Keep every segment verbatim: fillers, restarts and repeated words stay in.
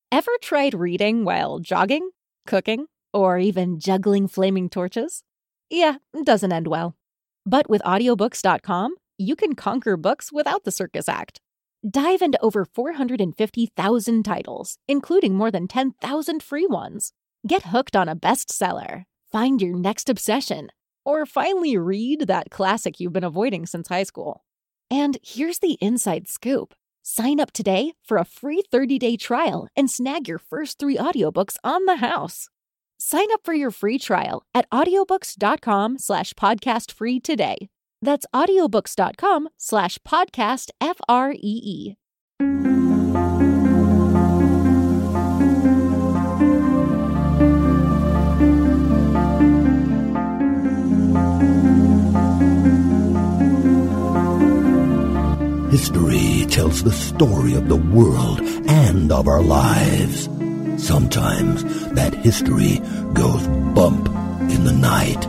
Ever tried reading while jogging, cooking, or even juggling flaming torches? Yeah, it doesn't end well. But with audiobooks dot com, you can conquer books without the circus act. Dive into over four hundred fifty thousand titles, including more than ten thousand free ones. Get hooked on a bestseller, find your next obsession, or finally read that classic you've been avoiding since high school. And here's the inside scoop. Sign up today for a free thirty-day trial and snag your first three audiobooks on the house. Sign up for your free trial at audiobooks dot com slash podcast free today. That's audiobooks dot com slash podcast F R E E. History tells the story of the world and of our lives. Sometimes that history goes bump in the night.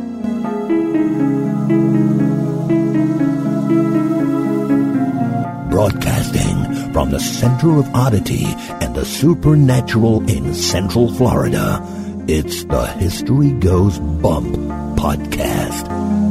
Broadcasting from the center of oddity and the supernatural in Central Florida, it's the History Goes Bump podcast.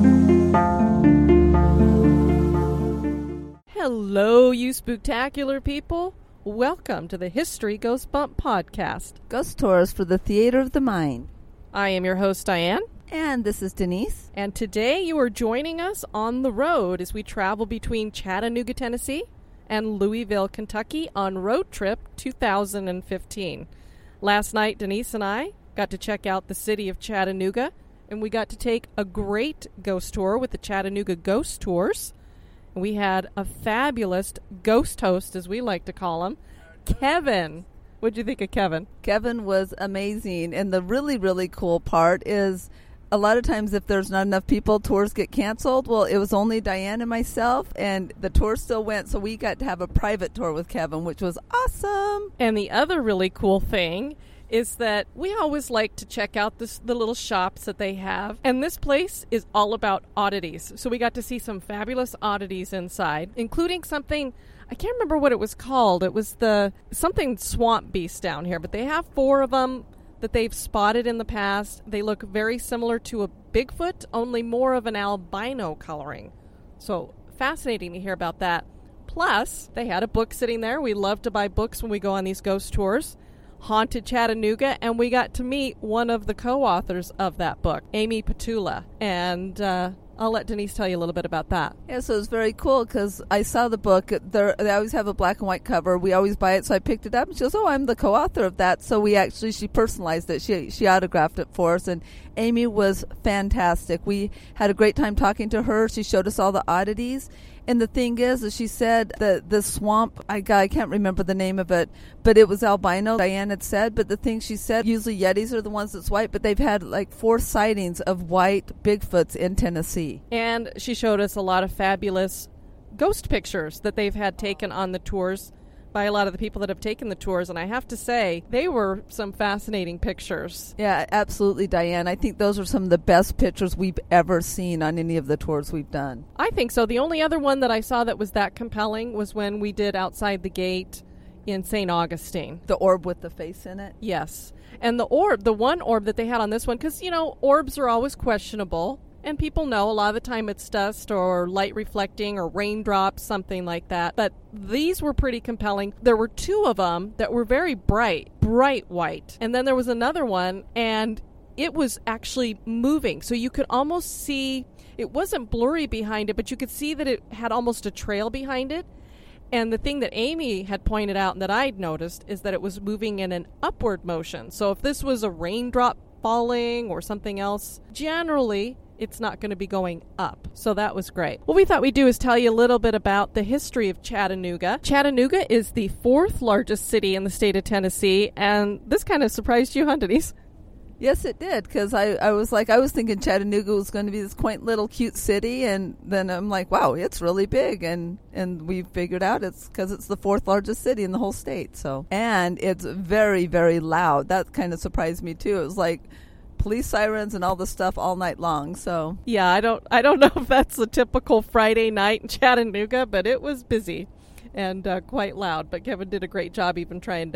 Hello, you spooktacular people. Welcome to the History Goes Bump podcast. Ghost tours for the theater of the mind. I am your host, Diane. And this is Denise. And today you are joining us on the road as we travel between Chattanooga, Tennessee and Louisville, Kentucky on Road Trip two thousand fifteen. Last night, Denise and I got to check out the city of Chattanooga, and we got to take a great ghost tour with the Chattanooga Ghost Tours. We had a fabulous ghost host, as we like to call him, Kevin. What did you think of Kevin? Kevin was amazing. And the really, really cool part is a lot of times if there's not enough people, tours get canceled. Well, it was only Diane and myself, and the tour still went. So we got to have a private tour with Kevin, which was awesome. And the other really cool thing is that we always like to check out this, the little shops that they have. And this place is all about oddities. So we got to see some fabulous oddities inside, including something, I can't remember what it was called. It was the something swamp beast down here. But they have four of them that they've spotted in the past. They look very similar to a Bigfoot, only more of an albino coloring. So fascinating to hear about that. Plus, they had a book sitting there. We love to buy books when we go on these ghost tours. Haunted Chattanooga, and we got to meet one of the co-authors of that book, Amy Petula, and uh, I'll let Denise tell you a little bit about that. Yeah, so it was very cool because I saw the book. They're, they always have a black and white cover. We always buy it, so I picked it up, and she goes, oh, I'm the co-author of that. So we actually, she personalized it. She, she autographed it for us, and Amy was fantastic. We had a great time talking to her. She showed us all the oddities. And the thing is, as she said, the the swamp, I, I can't remember the name of it, but it was albino, Diane had said. But the thing she said, usually Yetis are the ones that's white, but they've had like four sightings of white Bigfoots in Tennessee. And she showed us a lot of fabulous ghost pictures that they've had taken on the tours by a lot of the people that have taken the tours, and I have to say, they were some fascinating pictures. Yeah, absolutely, Diane. I think those are some of the best pictures we've ever seen on any of the tours we've done. I think so. The only other one that I saw that was that compelling was when we did Outside the Gate in Saint Augustine. The orb with the face in it? Yes. And the orb, the one orb that they had on this one, because, you know, orbs are always questionable. And people know a lot of the time it's dust or light reflecting or raindrops, something like that. But these were pretty compelling. There were two of them that were very bright, bright white. And then there was another one, and it was actually moving. So you could almost see, it wasn't blurry behind it, but you could see that it had almost a trail behind it. And the thing that Amy had pointed out and that I'd noticed is that it was moving in an upward motion. So if this was a raindrop falling or something else, generally it's not going to be going up. So that was great. What we thought we'd do is tell you a little bit about the history of Chattanooga. Chattanooga is the fourth largest city in the state of Tennessee, and this kind of surprised you, huh, Denise? Yes, it did, because I, I was like, I was thinking Chattanooga was going to be this quaint little cute city, and then I'm like, wow, it's really big, and, and we figured out it's because it's the fourth largest city in the whole state. So, and it's very, very loud. That kind of surprised me, too. It was like police sirens and all the stuff all night long. So yeah, I don't I don't know if that's a typical Friday night in Chattanooga, but it was busy and uh, quite loud. But Kevin did a great job even trying to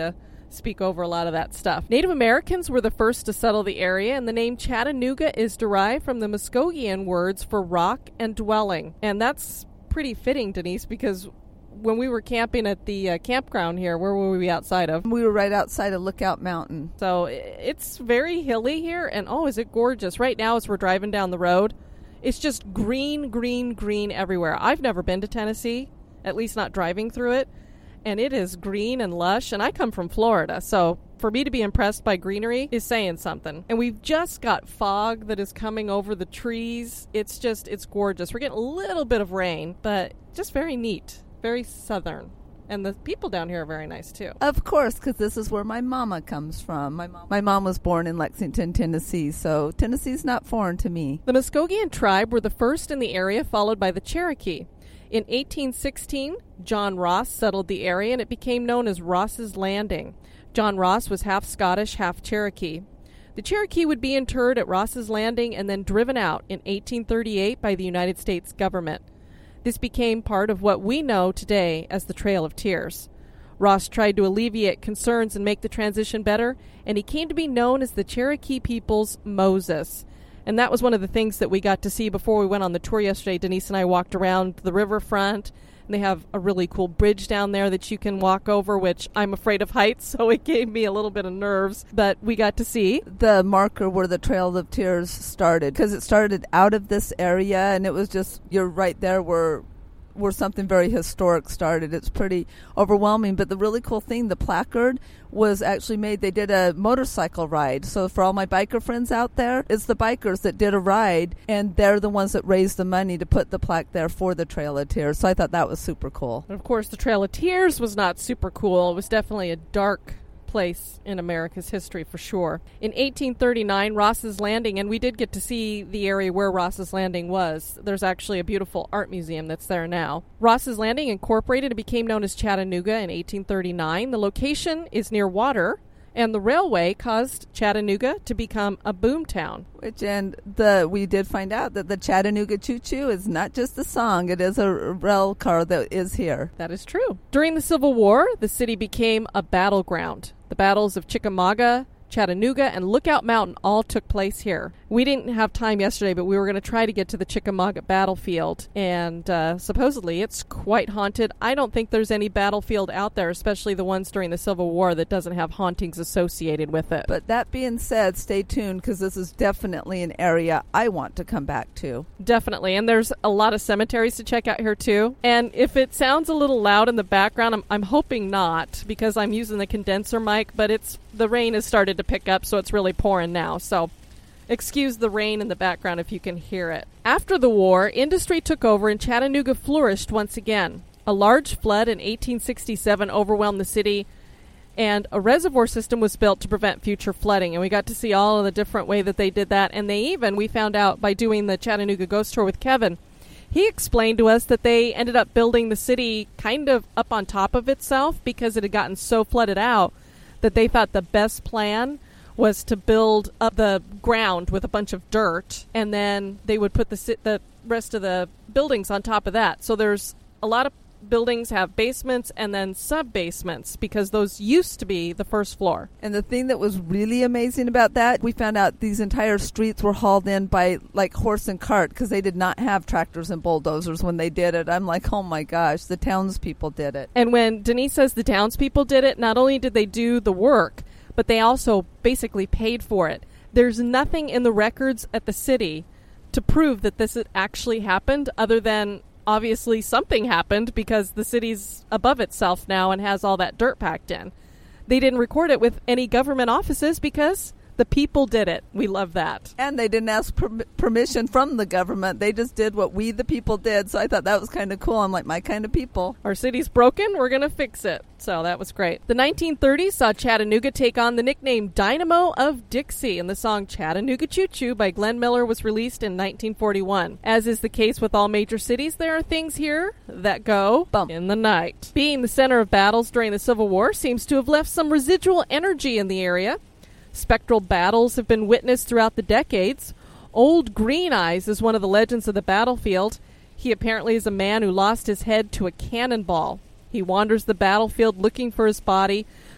speak over a lot of that stuff. Native Americans were the first to settle the area, and the name Chattanooga is derived from the Muskogean words for rock and dwelling. And that's pretty fitting, Denise, because when we were camping at the uh, campground here, where were we outside of? We were right outside of Lookout Mountain. So it's very hilly here, and oh, is it gorgeous. Right now as we're driving down the road, it's just green, green, green everywhere. I've never been to Tennessee, at least not driving through it. And it is green and lush, and I come from Florida, so for me to be impressed by greenery is saying something. And we've just got fog that is coming over the trees. It's just, it's gorgeous. We're getting a little bit of rain, but just very neat, very southern. And the people down here are very nice, too. Of course, because this is where my mama comes from. My mom, my mom was born in Lexington, Tennessee, so Tennessee's not foreign to me. The Muskogean tribe were the first in the area, followed by the Cherokee. In eighteen sixteen, John Ross settled the area, and it became known as Ross's Landing. John Ross was half Scottish, half Cherokee. The Cherokee would be interred at Ross's Landing and then driven out in eighteen thirty-eight by the United States government. This became part of what we know today as the Trail of Tears. Ross tried to alleviate concerns and make the transition better, and he came to be known as the Cherokee people's Moses. And that was one of the things that we got to see before we went on the tour yesterday. Denise and I walked around the riverfront, and they have a really cool bridge down there that you can walk over, which I'm afraid of heights, so it gave me a little bit of nerves. But we got to see the marker where the Trail of Tears started, because it started out of this area, and it was just, you're right there where where something very historic started. It's pretty overwhelming, but the really cool thing, the placard was actually made, they did a motorcycle ride. So for all my biker friends out there, it's the bikers that did a ride, and they're the ones that raised the money to put the plaque there for the Trail of Tears. So I thought that was super cool. And of course, the Trail of Tears was not super cool. It was definitely a dark place in America's history for sure. In eighteen thirty-nine, Ross's Landing, and we did get to see the area where Ross's Landing was. There's actually a beautiful art museum that's there now. Ross's Landing incorporated and became known as Chattanooga in eighteen thirty-nine. The location is near water, and the railway caused Chattanooga to become a boom town. Which, and the we did find out that the Chattanooga Choo Choo is not just a song, it is a rail car that is here. That is true. During the Civil War, the city became a battleground. The battles of Chickamauga, Chattanooga, and Lookout Mountain all took place here. We didn't have time yesterday, but we were going to try to get to the Chickamauga battlefield, and uh, supposedly it's quite haunted. I don't think there's any battlefield out there, especially the ones during the Civil War, that doesn't have hauntings associated with it. But that being said, stay tuned, because this is definitely an area I want to come back to. Definitely, and there's a lot of cemeteries to check out here, too. And if it sounds a little loud in the background, I'm, I'm hoping not, because I'm using the condenser mic, but it's the rain has started to pick up, so it's really pouring now. So excuse the rain in the background if you can hear it. After the war, industry took over and Chattanooga flourished once again. A large flood in eighteen sixty-seven overwhelmed the city, and a reservoir system was built to prevent future flooding. And we got to see all of the different way that they did that. And they even, we found out by doing the Chattanooga Ghost Tour with Kevin, he explained to us that they ended up building the city kind of up on top of itself because it had gotten so flooded out that they thought the best plan was to build up the ground with a bunch of dirt, and then they would put the the rest of the buildings on top of that. So there's a lot of buildings have basements and then sub-basements because those used to be the first floor. And the thing that was really amazing about that, we found out these entire streets were hauled in by like horse and cart because they did not have tractors and bulldozers when they did it. I'm like, oh my gosh, the townspeople did it. And when Denise says the townspeople did it, not only did they do the work, but they also basically paid for it. There's nothing in the records at the city to prove that this had actually happened other than obviously something happened because the city's above itself now and has all that dirt packed in. They didn't record it with any government offices because the people did it. We love that. And they didn't ask per- permission from the government. They just did what we, the people, did. So I thought that was kind of cool. I'm like, my kind of people. Our city's broken. We're going to fix it. So that was great. The nineteen thirties saw Chattanooga take on the nickname Dynamo of Dixie, and the song Chattanooga Choo Choo by Glenn Miller was released in nineteen forty-one. As is the case with all major cities, there are things here that go bump in the night. Being the center of battles during the Civil War seems to have left some residual energy in the area. Spectral battles have been witnessed throughout the decades. Old Green Eyes is one of the legends of the battlefield. He apparently is a man who lost his head to a cannonball. He wanders the battlefield looking for his body,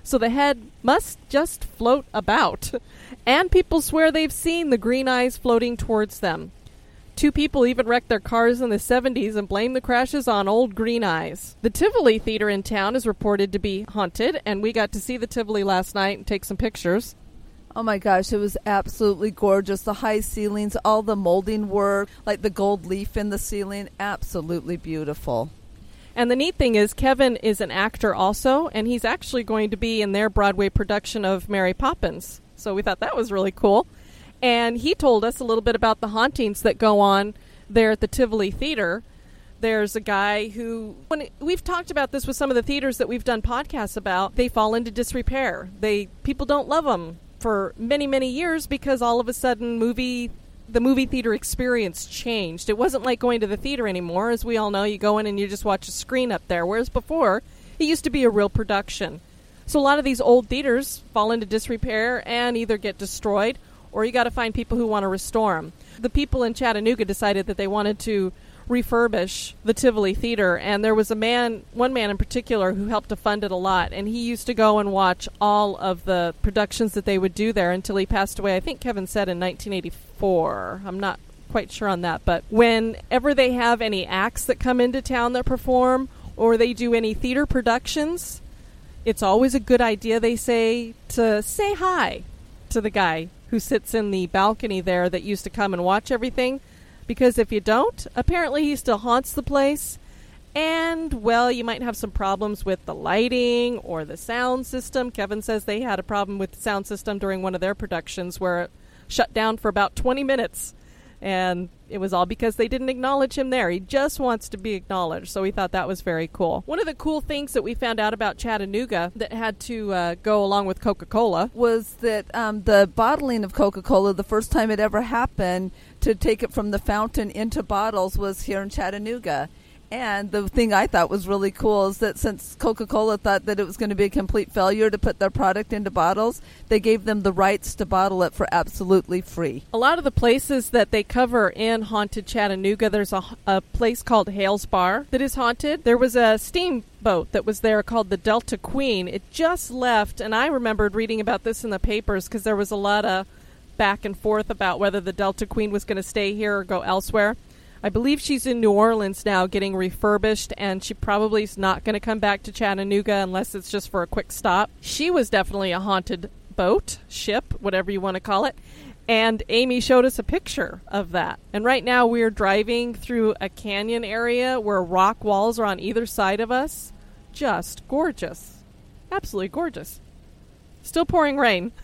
so the head must just float about. And people swear they've seen the green eyes floating towards them. Two people even wrecked their cars in the seventies and blamed the crashes on old green eyes. The Tivoli Theater in town is reported to be haunted, and we got to see the Tivoli last night and take some pictures. Oh my gosh, it was absolutely gorgeous. The high ceilings, all the molding work, like the gold leaf in the ceiling, absolutely beautiful. And the neat thing is Kevin is an actor also, and he's actually going to be in their Broadway production of Mary Poppins. So we thought that was really cool. And he told us a little bit about the hauntings that go on there at the Tivoli Theater. There's a guy who, when it, we've talked about this with some of the theaters that we've done podcasts about, they fall into disrepair. They people don't love them for many, many years because all of a sudden movie the movie theater experience changed. It wasn't like going to the theater anymore. As we all know, you go in and you just watch a screen up there, whereas before, it used to be a real production. So a lot of these old theaters fall into disrepair and either get destroyed, or you got to find people who want to restore them. The people in Chattanooga decided that they wanted to refurbish the Tivoli Theater, and there was a man, one man in particular, who helped to fund it a lot, and he used to go and watch all of the productions that they would do there until he passed away. I think Kevin said in nineteen eighty-four. I'm not quite sure on that, but whenever they have any acts that come into town that perform, or they do any theater productions, it's always a good idea, they say, to say hi to the guy who sits in the balcony there that used to come and watch everything. Because if you don't, apparently he still haunts the place. And, well, you might have some problems with the lighting or the sound system. Kevin says they had a problem with the sound system during one of their productions where it shut down for about twenty minutes. And it was all because they didn't acknowledge him there. He just wants to be acknowledged. So we thought that was very cool. One of the cool things that we found out about Chattanooga that had to uh, go along with Coca-Cola was that um, the bottling of Coca-Cola, the first time it ever happened to take it from the fountain into bottles, was here in Chattanooga. And the thing I thought was really cool is that since Coca-Cola thought that it was going to be a complete failure to put their product into bottles, they gave them the rights to bottle it for absolutely free. A lot of the places that they cover in Haunted Chattanooga, there's a, a place called Hale's Bar that is haunted. There was a steamboat that was there called the Delta Queen. It just left, and I remembered reading about this in the papers because there was a lot of back and forth about whether the Delta Queen was going to stay here or go elsewhere. I believe she's in New Orleans now getting refurbished, and she probably is not going to come back to Chattanooga unless it's just for a quick stop. She was definitely a haunted boat, ship, whatever you want to call it, and Amy showed us a picture of that. And right now we're driving through a canyon area where rock walls are on either side of us. Just gorgeous. Absolutely gorgeous. Still pouring rain.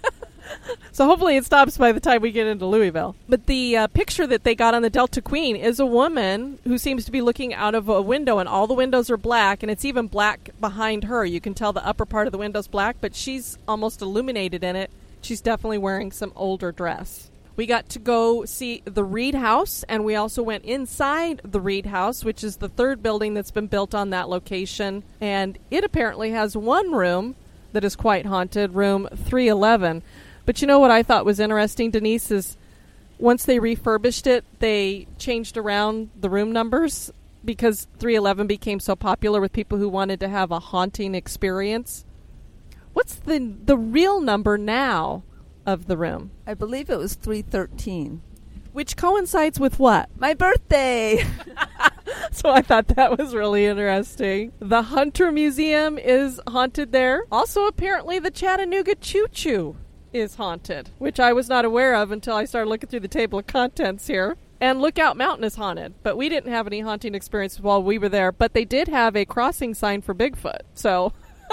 So hopefully it stops by the time we get into Louisville. But the uh, picture that they got on the Delta Queen is a woman who seems to be looking out of a window, and all the windows are black, and it's even black behind her. You can tell the upper part of the window's black, but she's almost illuminated in it. She's definitely wearing some older dress. We got to go see the Reed House, and we also went inside the Reed House, which is the third building that's been built on that location. And it apparently has one room that is quite haunted, room three eleven. But you know what I thought was interesting, Denise, is once they refurbished it, they changed around the room numbers because three eleven became so popular with people who wanted to have a haunting experience. What's the the real number now of the room? I believe it was three thirteen. Which coincides with what? My birthday! So I thought that was really interesting. The Hunter Museum is haunted there. Also, apparently, the Chattanooga Choo Choo is haunted, which I was not aware of until I started looking through the table of contents here. And Lookout Mountain is haunted, but we didn't have any haunting experiences while we were there, but they did have a crossing sign for Bigfoot. So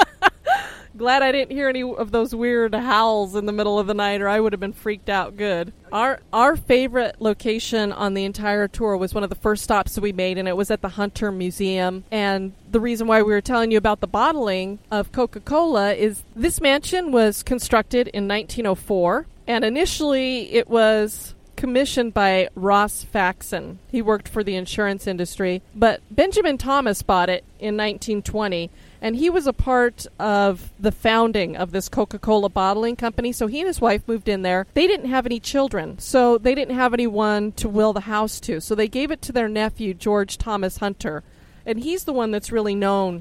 glad I didn't hear any of those weird howls in the middle of the night, or I would have been freaked out good. Our our favorite location on the entire tour was one of the first stops that we made, and it was at the Hunter Museum. And the reason why we were telling you about the bottling of Coca-Cola is this mansion was constructed in nineteen oh four, and initially it was commissioned by Ross Faxon. He worked for the insurance industry, but Benjamin Thomas bought it in nineteen twenty, and he was a part of the founding of this Coca-Cola bottling company. So he and his wife moved in there. They didn't have any children, so they didn't have anyone to will the house to. So they gave it to their nephew, George Thomas Hunter, and he's the one that's really known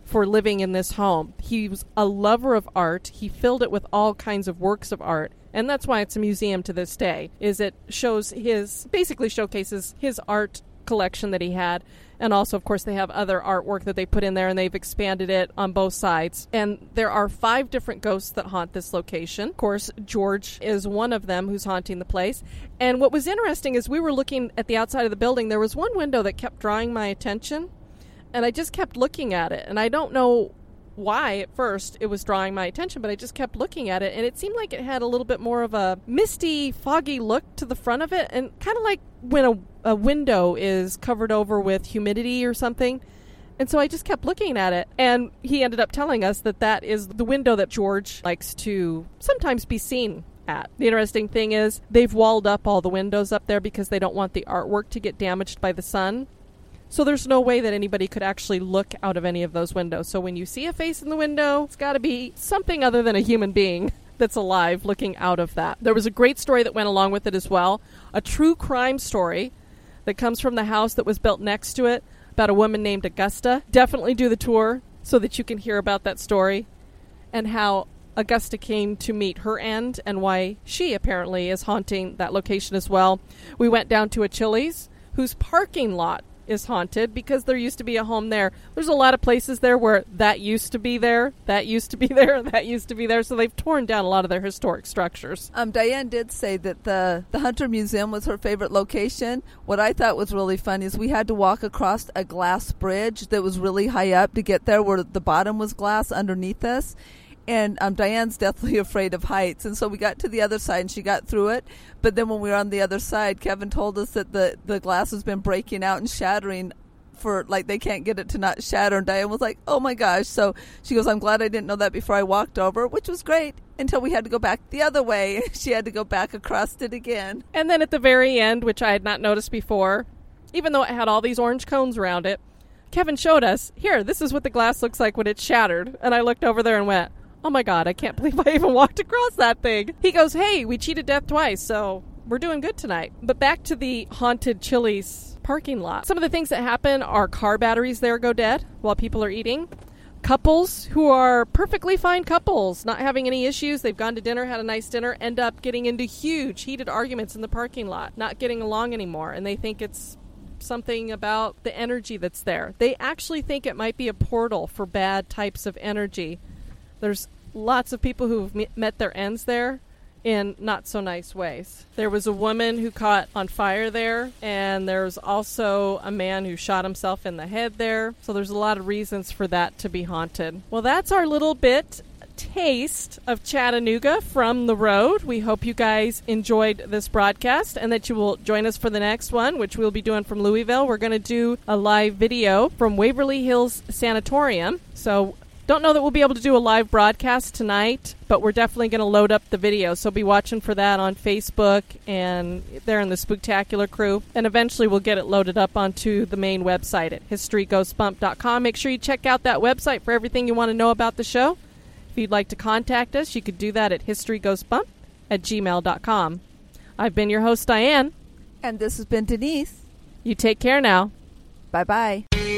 for living in this home. He was a lover of art. He filled it with all kinds of works of art. And that's why it's a museum to this day, is it shows his, basically showcases his art collection that he had. And also, of course, they have other artwork that they put in there, and they've expanded it on both sides. And there are five different ghosts that haunt this location. Of course, George is one of them who's haunting the place. And what was interesting is we were looking at the outside of the building. There was one window that kept drawing my attention, and I just kept looking at it. And I don't know why at first it was drawing my attention, but I just kept looking at it, and it seemed like it had a little bit more of a misty, foggy look to the front of it, and kind of like when a, a window is covered over with humidity or something. And so I just kept looking at it, and he ended up telling us that that is the window that George likes to sometimes be seen at. The interesting thing is they've walled up all the windows up there because they don't want the artwork to get damaged by the sun. So there's no way that anybody could actually look out of any of those windows. So when you see a face in the window, it's got to be something other than a human being that's alive looking out of that. There was a great story that went along with it as well. A true crime story that comes from the house that was built next to it about a woman named Augusta. Definitely do the tour so that you can hear about that story and how Augusta came to meet her end and why she apparently is haunting that location as well. We went down to a Chili's whose parking lot is haunted because there used to be a home there. There's a lot of places there where that used to be there, that used to be there, that used to be there. So they've torn down a lot of their historic structures. Um, Diane did say that the, the Hunter Museum was her favorite location. What I thought was really fun is we had to walk across a glass bridge that was really high up to get there, where the bottom was glass underneath us. And um, Diane's deathly afraid of heights. And so we got to the other side and she got through it. But then when we were on the other side, Kevin told us that the, the glass has been breaking out and shattering for, like, they can't get it to not shatter. And Diane was like, oh my gosh. So she goes, I'm glad I didn't know that before I walked over, which was great until we had to go back the other way. She had to go back across it again. And then at the very end, which I had not noticed before, even though it had all these orange cones around it, Kevin showed us, here, this is what the glass looks like when it's shattered. And I looked over there and went, oh my God, I can't believe I even walked across that thing. He goes, hey, we cheated death twice, so we're doing good tonight. But back to the haunted Chili's parking lot. Some of the things that happen are car batteries there go dead while people are eating. Couples who are perfectly fine couples, not having any issues, they've gone to dinner, had a nice dinner, end up getting into huge heated arguments in the parking lot, not getting along anymore, and they think it's something about the energy that's there. They actually think it might be a portal for bad types of energy. There's lots of people who've met their ends there in not so nice ways. There was a woman who caught on fire there, and there's also a man who shot himself in the head there. So there's a lot of reasons for that to be haunted. Well, that's our little bit taste of Chattanooga from the road. We hope you guys enjoyed this broadcast and that you will join us for the next one, which we'll be doing from Louisville. We're going to do a live video from Waverly Hills Sanatorium. So don't know that we'll be able to do a live broadcast tonight, but we're definitely going to load up the video. So be watching for that on Facebook and there in the Spooktacular crew. And eventually we'll get it loaded up onto the main website at history ghost bump dot com. Make sure you check out that website for everything you want to know about the show. If you'd like to contact us, you could do that at history ghost bump at gmail dot com. I've been your host, Diane. And this has been Denise. You take care now. Bye-bye.